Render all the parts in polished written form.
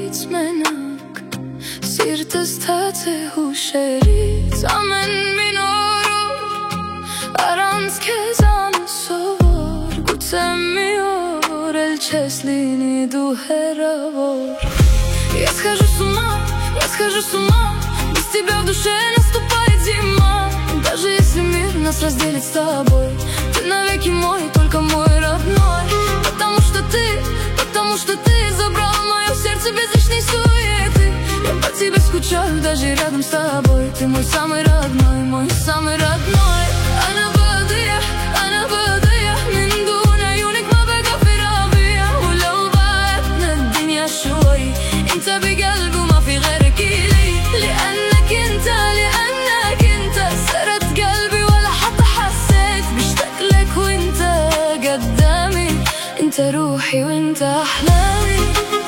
menակ, սիրտս թաց է հուշերից ամեն մի նորով, առանց քեզ անսովոր, գուցե մի օր էլ չես լինի դու հեռավոր. Я схожу с ума, без тебя в душе наступает зима. Даже если мир нас разделит с тобой, ты навеки мой, только мой родной. Потому что ты забрал мое сердце без лишней суеты. Я по тебе скучаю даже рядом с тобой. Ты мой самый родной, мой самый родной. أنا بقضية من دون عيونك ما بقى في ربيع. ولو بعدنا الدنيا شوي انت بقلبي وما في غيرك إلي. لأنك انت سرت قلبي ولا حتى حسيت. بشتاق لك وانت قدامي، انت روحي وانت أحلامي.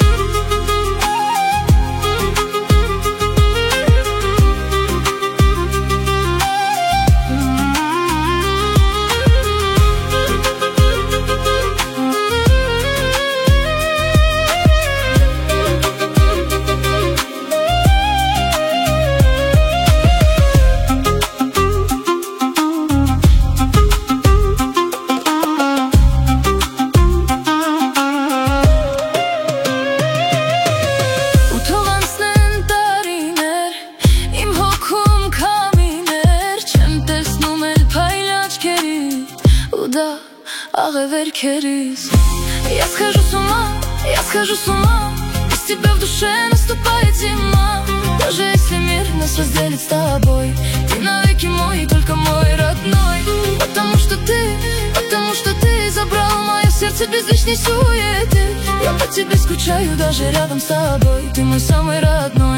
Я схожу с ума, без тебя в душе наступает зима. Даже если мир нас разделит с тобой, ты навеки мой, только мой родной. Потому что ты забрал мое сердце без лишней суеты. Я по тебе скучаю даже рядом с тобой. Ты мой самый родной.